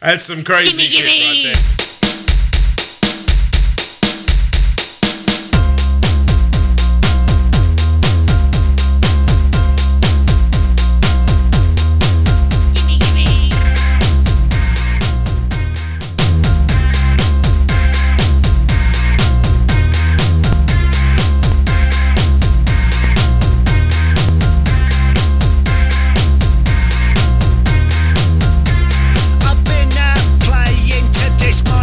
That's some crazy shit right there. I've been out playing to this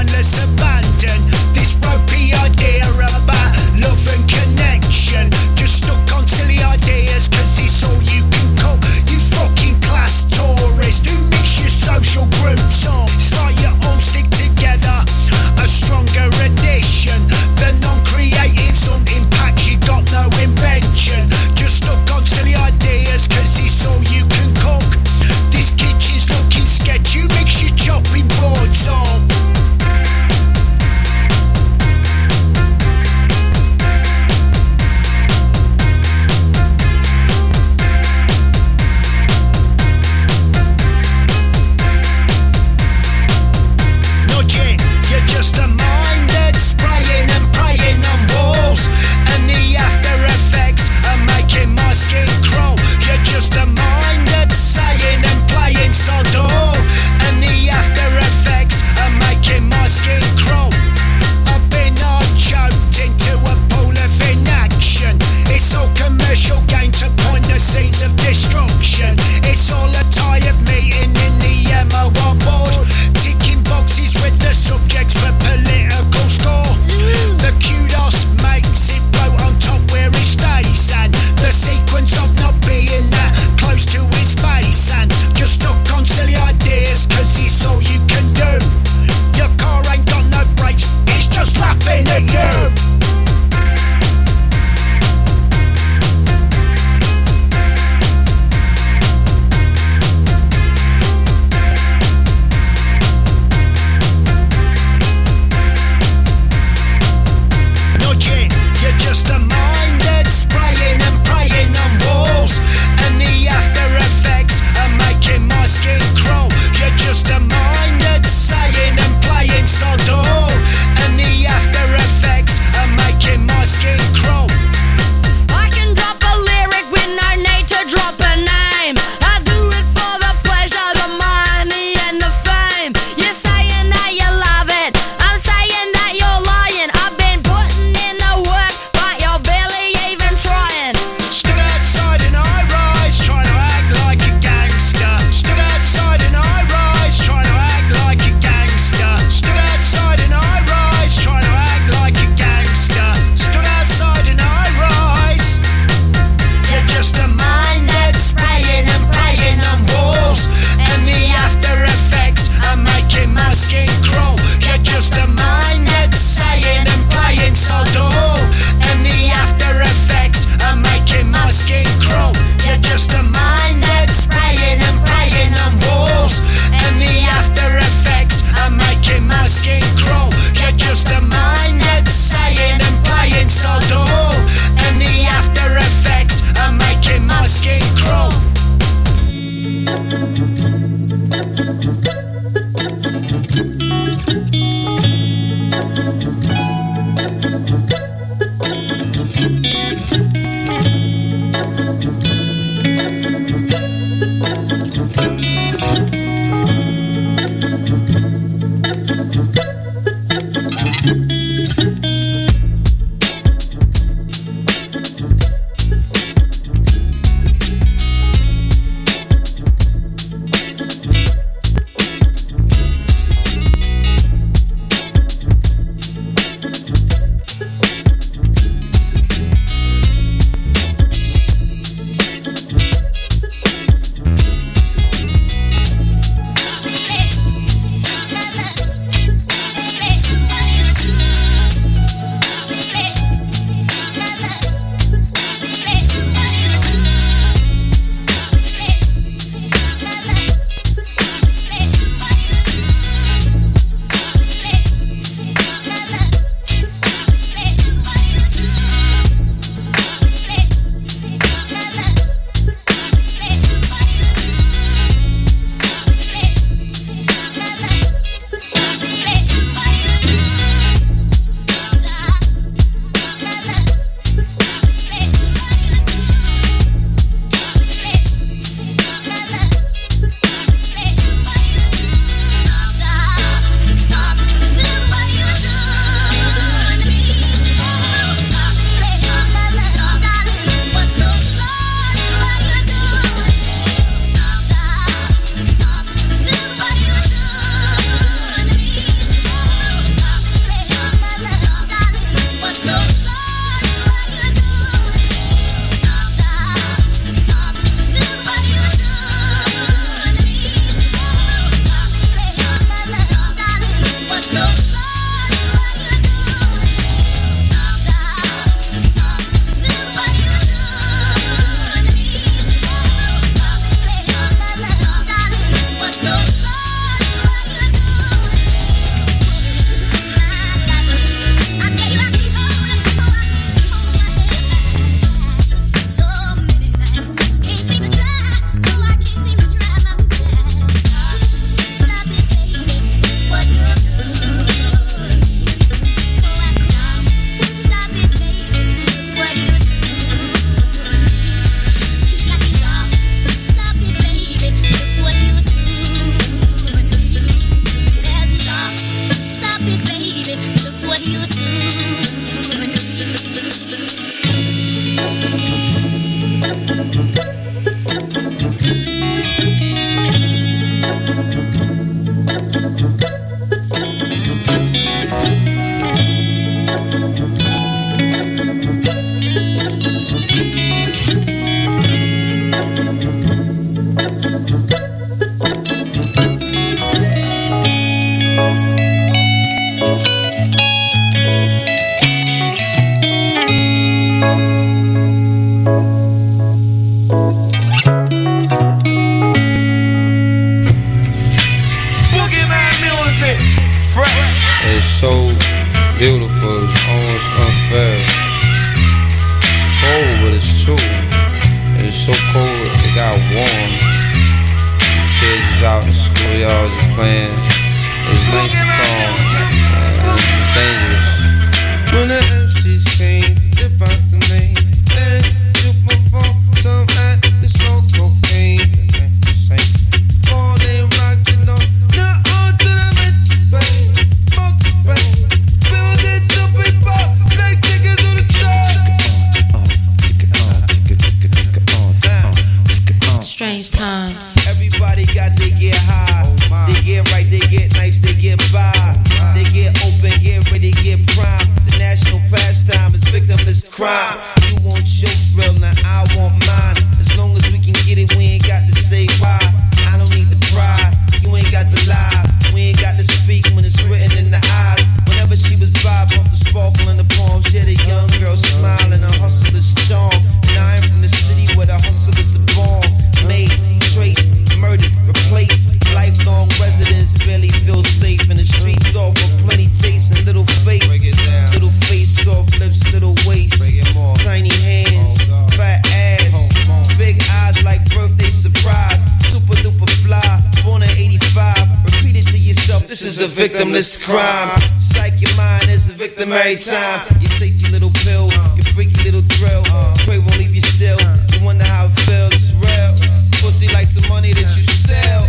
beautiful, it's almost unfair. It's cold, but it's true. It's so cold, it got warm. Kids is out in the schoolyards and playing. It's nice and calm, and it's dangerous. When the MCs came, they bought the name. Then you perform some act, it's no cocaine. That ain't the same. All they rockin' on, now on to the mid-range. Smoke range, build it to people, black niggas on the track. Strange times. Everybody got they get high, they get right, they get nice, they get by, they get open, get ready, get prime. The national pastime is victimless crime. You want your thrill, now I want mine. As long as we can get it, we ain't got to say why. I don't need the pride, you ain't got to lie. We ain't got to speak when it's written in the eyes. Whenever she was by, bump the sparkle in the palm. She had a young girl smiling, a hustler's charm. And I am from the city where the hustlers are born. Made, traced, murdered, replaced. Lifelong residents barely feel safe in the streets. All for plenty taste and little faith. Little face, soft lips, little waist. Tiny hands, fat ass. Big eyes like birthday surprise. Super duper fly, born in 85. Repeat it to yourself, this is a victimless crime. Psych your mind is a victim every time. Your tasty little pill, your freaky little thrill. Pray won't leave you still. You wonder how it feels, it's real. Pussy like some money that you steal.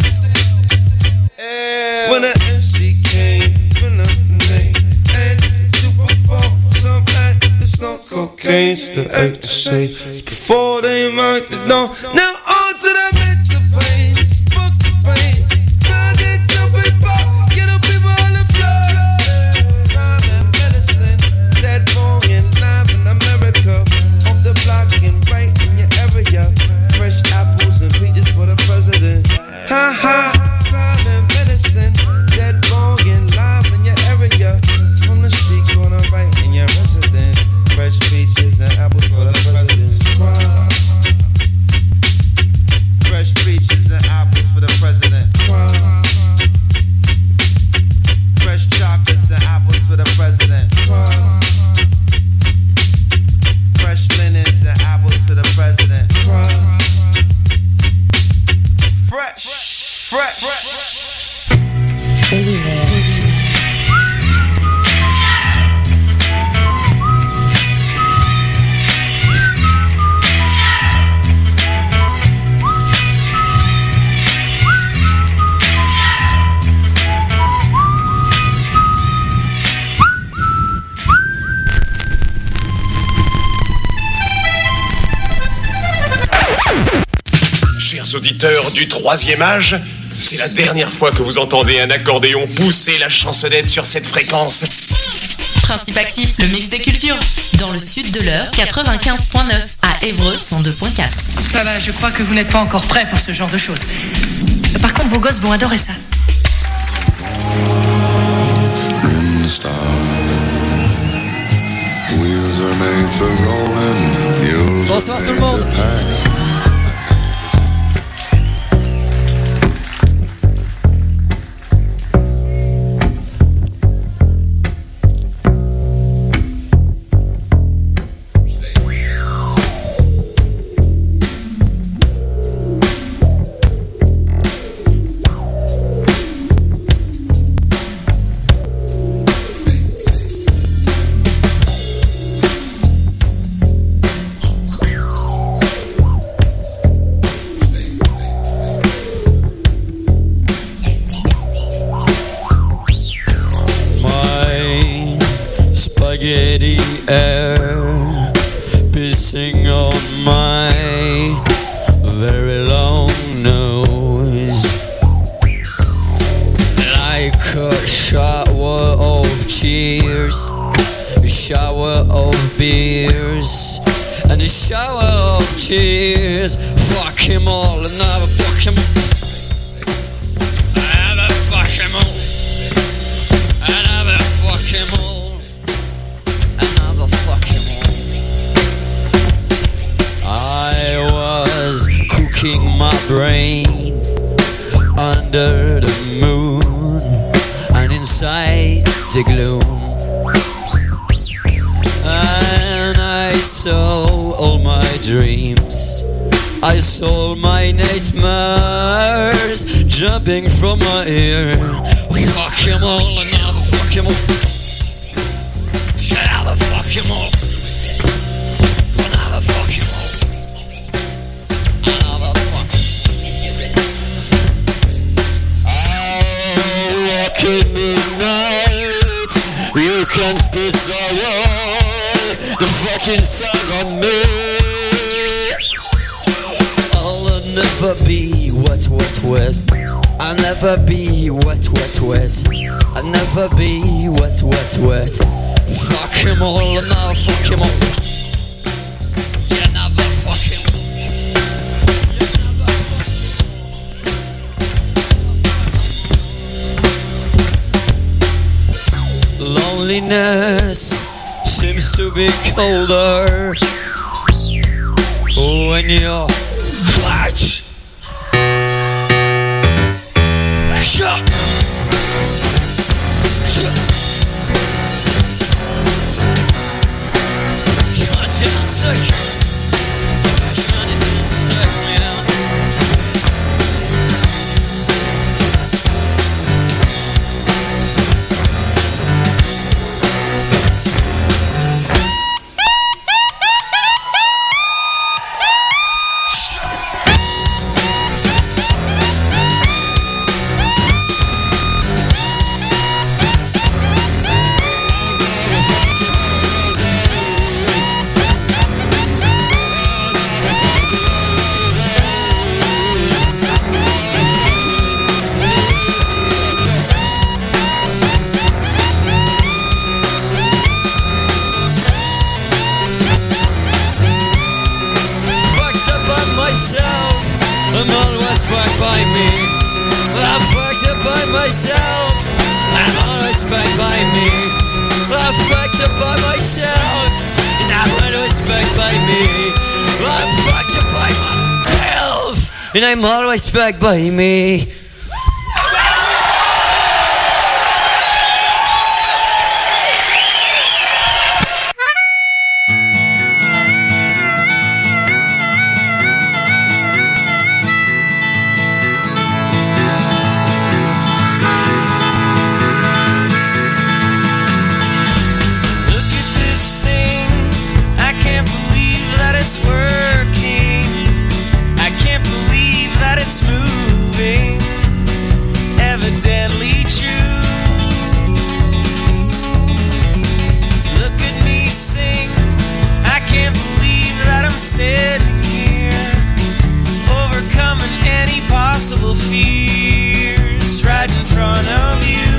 When the MC came, fill up the name. And you perform some act, it's no cocaine. Still act the same. Before they marked it down. Now on to the mental pain. Smoke the pain. Build it to people. Get the people on the floor. Crime and medicine. Dead wrong and live in America. Off the block and right in your area. Fresh apples and peaches for the president. Ha ha. Crime and medicine. Dead wrong and live in your area. From the street corner right in your residence. Fresh peaches and apples for the president's crime. Fresh peaches and apples for the president. Crime. Fresh chocolates and apples for the president. Crime. Fresh linens and apples for the president. Crime. Fresh. Baby man. Chers auditeurs du troisième âge, c'est la dernière fois que vous entendez un accordéon pousser la chansonnette sur cette fréquence. Principe actif, le mix des cultures. Dans le sud de l'heure, 95.9. À Évreux, 102.4. Ça va, je crois que vous n'êtes pas encore prêts pour ce genre de choses. Par contre, vos gosses vont adorer ça. Bonsoir tout le monde. spaghetti air pissing on my very long nose like a shower of tears, a shower of beers, and a shower of tears. Fuck him all and never fuck him. I never fuck him all. I never fuck him all. I never fuck him all. I was cooking my brain under the moon and inside the gloom. dreams. I saw my nightmares jumping from my ear. Fuck him all and I'll fuck him all. Shut up, fuck him all. Another fuck him all. Another fuck. I walk in the night. You can spit all the fucking song on me. I'll never be wet, wet, wet. I'll never be wet, wet, wet. I'll never be wet, wet, wet. Fuck him all and I'll fuck him all. You never fuck him. Loneliness seems to be colder when you're clutch. Shut. I'm always fucked by me. I'm fucked up by myself. I'm always fucked by me. I'm fucked up by myself. And I'm always fucked by me. I'm fucked up by myself. And I'm always fucked by me. Fears right in front of you.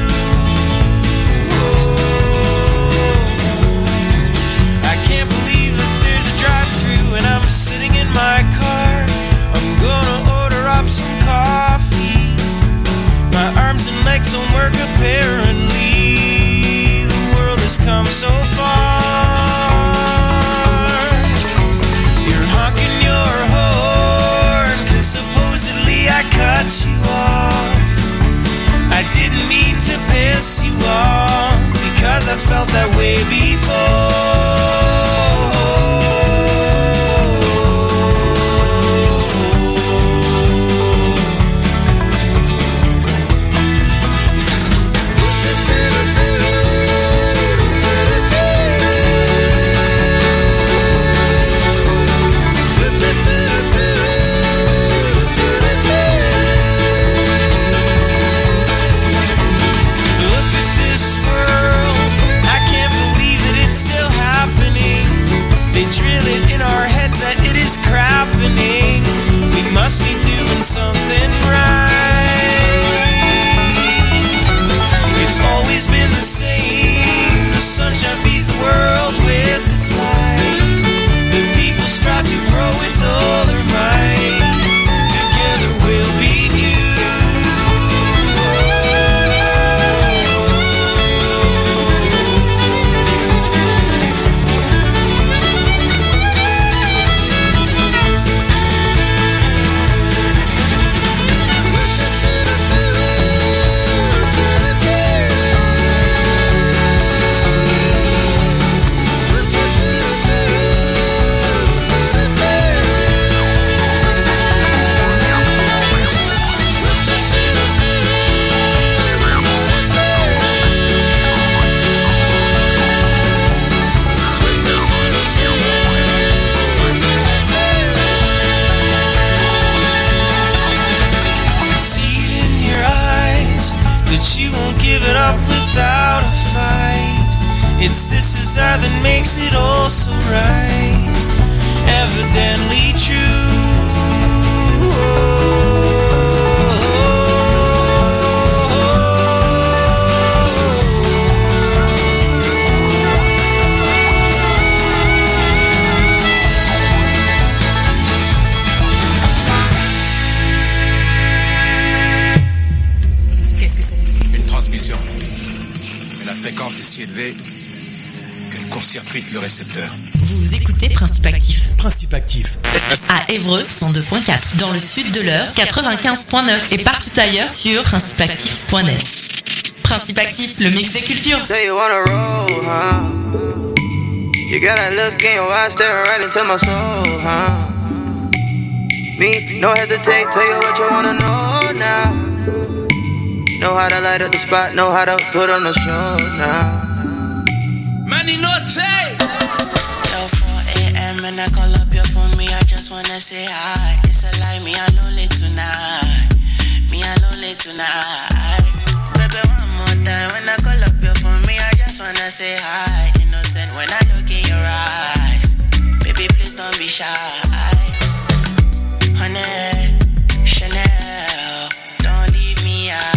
I can't believe that there's a drive-thru and I'm sitting in my car. I'm gonna order up some coffee. My arms and legs don't work apparently. The world has come so far. You're honking your horn 'cause supposedly I cut you off. I didn't mean to piss you off because I felt that way before. Crappening, we must be doing something right. It's always been the same. The sunshine feeds the world with its light. The people strive to grow with all their might. Together we'll be new. right, evidently true. Qu'elle court-circuite le récepteur. Vous écoutez Principe Actif. Principe Actif. À Évreux, 102.4. Dans le sud de l'Eure, 95.9. Et partout ailleurs sur principeactif.net. Principe Actif, le mix des cultures. So you wanna roll, huh? You got that look in your eyes staring right into my soul, huh? Me, no hesitate, tell you what you wanna know now. Know how to light up the spot, know how to put on the show now. Money no taste. Yo, 4 a.m. and I call up your phone, me, I just wanna say hi. It's a lie, me alone tonight. Me alone tonight. Baby, one more time, when I call up your phone, me, I just wanna say hi. Innocent when I look in your eyes. Baby, please don't be shy. Honey, Chanel, don't leave me out.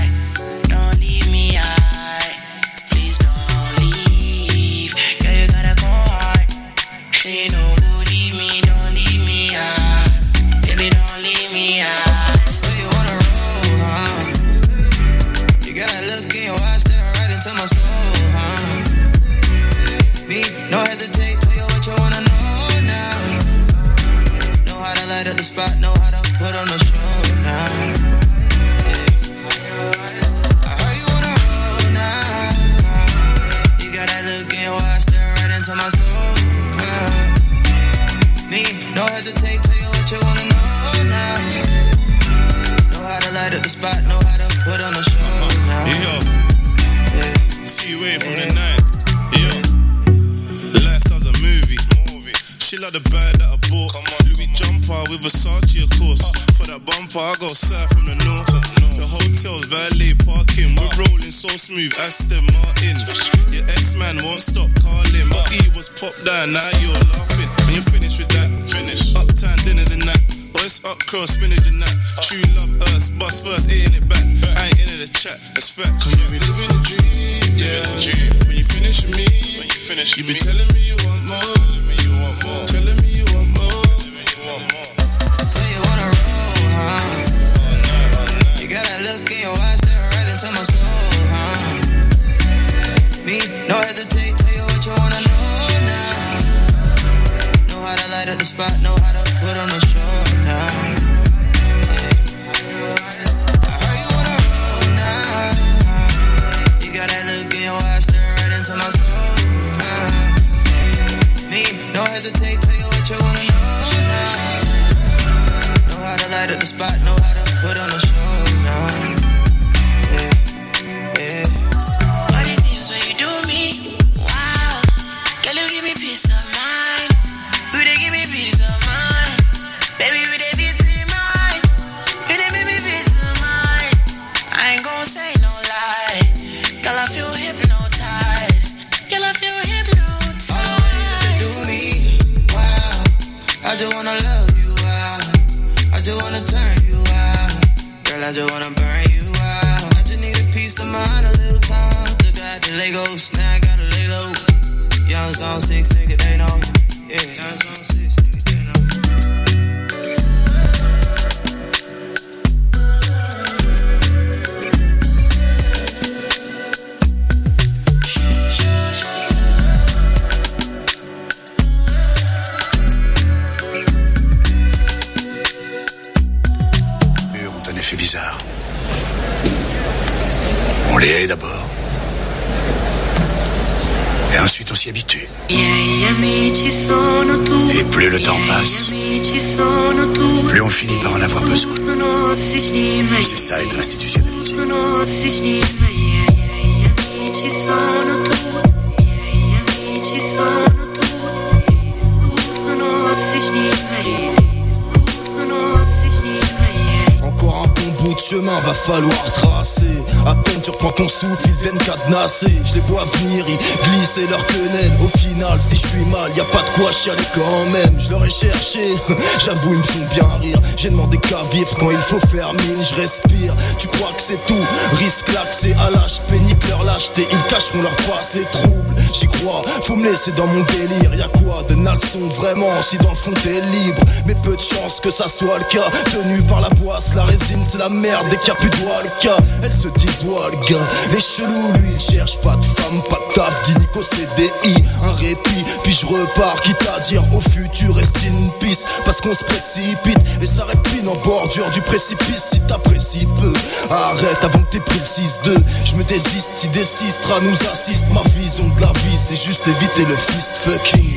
No hesitate, tell you what you wanna know now. Know how to light up the spot, know how to put on the show now. I heard you wanna roll now. You got that look in your eyes, staring right into my soul. Me, no hesitate, tell you what you wanna know now. Know how to light up the spot, know how to put on the show now. Yeah. See you waiting from the night. She like the bag that I bought. Louis jumper with Versace, of course. For that bumper, I go south from the north. The hotel's valet parking. We're rolling so smooth, Aston Martin. Your ex-man won't stop calling. But he was popped down, now you're laughing. And you're finished with that. Uptown dinners and that. Boys up cross, spinach and that. True love us, bust first, ain't it back. I ain't into the chat, that's fact. Cause you be living a dream, yeah. When you finish with me, you be telling me you want more. Telling me you want more. Say you wanna roll, huh? You got that look in your eyes, staring right into my soul, huh? Me, no hesitate, tell you what you wanna know now. Know how to light up the spot, know how to put on the show now. I heard you wanna roll now. You got that look in your eyes, staring right into my soul, huh? Me, no hesitate, tell you what you wanna know now. Know how to light up the spot, know how to put on the show now. Yeah. All the things when you do me, wow. Girl, you give me peace of mind. You they give me peace of mind. Baby, you they beat in mind. You they make me beat in mind. I ain't gon' say no lie. Girl, I feel hypnotized. Girl, I feel hypnotized. All the ways that you do me, wow. I just wanna love you out. I just wanna turn you out. Girl, I just wanna burn you out. I just need a piece of mind, a little time. Took out the Legos, now I gotta lay low. Young Zone 6, nigga, they know. Yeah, Young Zone 6, nigga, they know. Fait bizarre. On les hait d'abord. Et ensuite on s'y habitue. Et plus le temps passe, plus on finit par en avoir besoin. C'est ça être institutionnalisé. Encore un bon bout de chemin va falloir tracer. À peine tu reprends ton souffle, ils viennent cadenasser. Je les vois venir, ils glisser leur quenelle. Au final, si je suis mal, y a pas de quoi chialer quand même. Je leur ai cherché, j'avoue ils me font bien rire. J'ai demandé qu'à vivre quand il faut faire mine. Je respire, tu crois que c'est tout? Risque l'accès à l'âge, pénible leur lâcheté. Ils cacheront leur passé trouble. J'y crois, faut me laisser dans mon délire. Y'a quoi de nalson vraiment si dans le fond t'es libre? Mais peu de chance que ça soit le cas. Tenu par la poisse, la résine c'est la merde. Dès qu'il y a plus de doigts le cas, elles se disent ouais le gars. Les chelous lui il cherche pas de femme, pas de taf, dit Nico CDI. Un répit, puis je repars, quitte à dire au futur reste in peace. Parce qu'on se précipite et ça répine en bordure du précipice. Si t'apprécies peu, arrête avant que t'aies pris le 6-2. Je me désiste si des sistras nous assistent. Ma vision de la vie c'est juste éviter le fist fucking.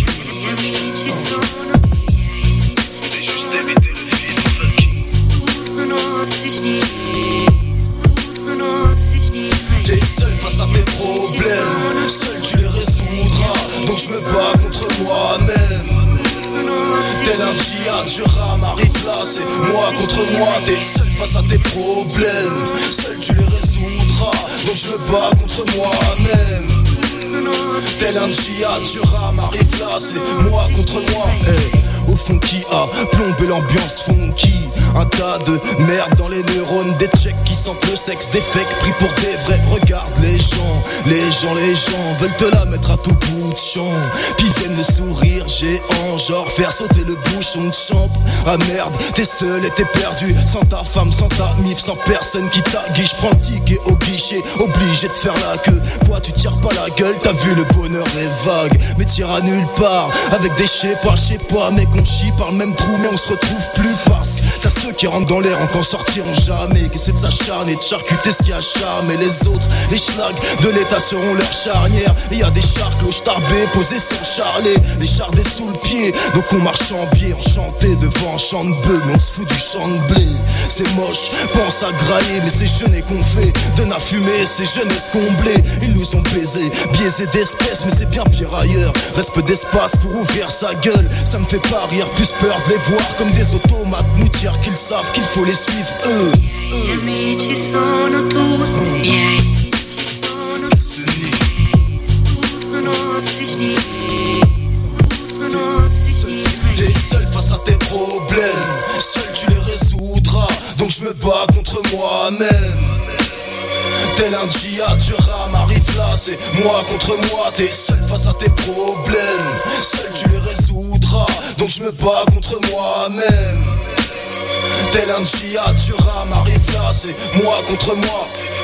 T'es seul face à tes problèmes, seul tu les résoudras. Donc je me bats contre moi-même. Tel un djihad, je rame, arrive là, c'est moi contre moi. T'es seul face à tes problèmes, seul tu les résoudras. Donc je me bats contre moi-même. Tel un djihad, je rame, arrive là, c'est moi contre moi. Hey. Au fond qui a plombé l'ambiance funky. Un tas de merde dans les neurones. Des tchèques qui sentent le sexe, des fakes pris pour des vrais. Regarde les gens veulent te la mettre à tout bout de champ. Puis viennent le sourire géant, genre faire sauter le bouchon de chambre. Ah merde, t'es seul et t'es perdu. Sans ta femme, sans ta mif, sans personne qui t'aguille. J'prends le ticket au guichet, obligé de faire la queue. Quoi tu tires pas la gueule, t'as vu le bonheur est vague. Mais tire à nulle part, avec des je sais pas, mec on chie par le même trou mais on se retrouve plus. Parce que t'as ceux qui rentrent dans l'air en qu'en sortiront jamais. Qui essaient de s'acharner, de charcuter ce qui a charmé les autres. Les schlags de l'état seront leur charnière. Et y a des chars cloches tarbés posés sur charlet. Les chardés sous le pied, donc on marche en biais, enchanté devant un champ de bœuf. Mais on se fout du champ de blé. C'est moche, pense à grailler, mais c'est jeûner qu'on fait. De la fumée, c'est jeunesse comblée. Ils nous ont baisés, biaisés d'espèces, mais c'est bien pire ailleurs. Reste peu d'espace pour ouvrir sa gueule. Ça me fait pas rire, plus peur de les voir comme des automates. Nous dire qu'ils savent qu'il faut les suivre, eux. Gli amici sono tutti miei. T'es seul face à tes problèmes, seul tu les résoudras. Donc je me bats contre moi-même. Tel un djihad, je rame, arrive là, c'est moi contre moi. T'es seul face à tes problèmes, seul tu les résoudras. Donc je me bats contre moi-même. Tel un djihad, je rame, arrive là, c'est moi contre moi.